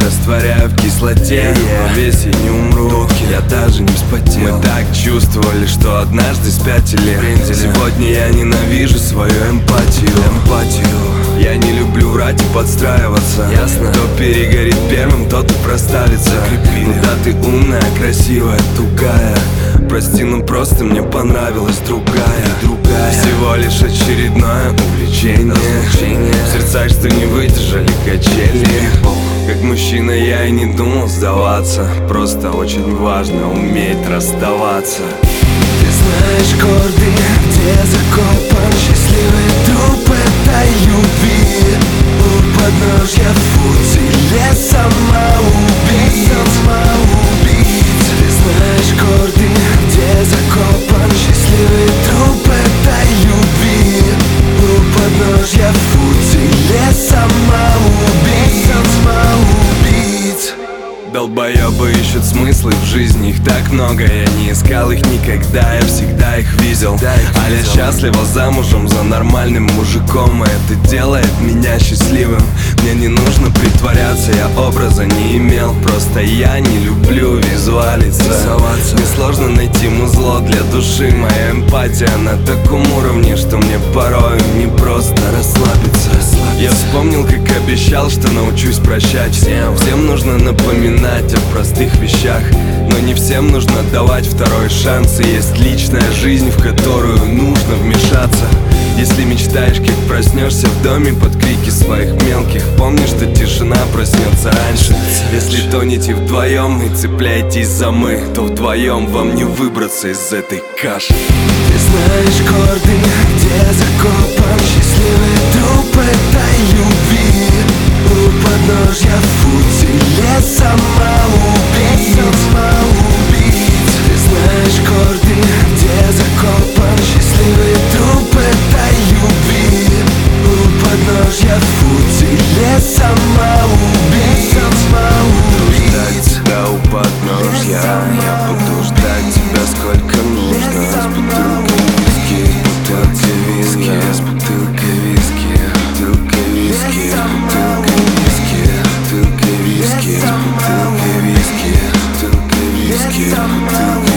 растворяю в кислоте. Но весь я не умру, я даже не вспотел. Мы так чувствовали, что однажды спятили. Сегодня я ненавижу свою эмпатию. Я не люблю врать и подстраиваться. Ясно. Кто перегорит первым, тот и проставится. Ну да, ты умная, красивая, тугая. Прости, но просто мне понравилась другая. Всего лишь очередное увлечение. В сердцах, что не выдержали качели. Как мужчина я и не думал сдаваться. Просто очень важно уметь расставаться. Ты знаешь гордый, где закопан счастливый труп этой любви. У подножья футиля самоубийц. Ты знаешь гордый, где закопан счастливый труп этой любви. У подножья футиля самоубийц. Долбоёбы ищут смыслы в жизни, их так много. Я не искал их никогда, я всегда их видел. Аля счастлива замужем за нормальным мужиком, и это делает меня счастливым. Мне не нужно притворяться, я образа не имел. Просто я не люблю визуализироваться. Мне сложно найти музло для души. Моя эмпатия на таком уровне, что мне порой не просто расслабиться. Я вспомнил, как обещал, что научусь прощать всем. Всем нужно напоминать о простых вещах, но не всем нужно давать второй шанс. И есть личная жизнь, в которую нужно вмешаться. Если мечтаешь, как проснешься в доме под крики своих мелких, помни, что тишина проснется раньше. Если тонете вдвоем и цепляетесь за мы, то вдвоем вам не выбраться из этой каши. Ты знаешь гордый, где закопан счастливый труп этой любви. У подножья футиля самоубийц. Ты знаешь гордый, где закопан счастливый труп этой любви. У подножья футиля самоубийц. Ждать тебя у подножья, я буду ждать тебя сколько нужно. С бутылкой виски, бутылкой виски, с бутылкой виски, бутылкой виски, бутылкой виски, бутылкой виски, с бутылкой виски, бутылкой виски, бутылкой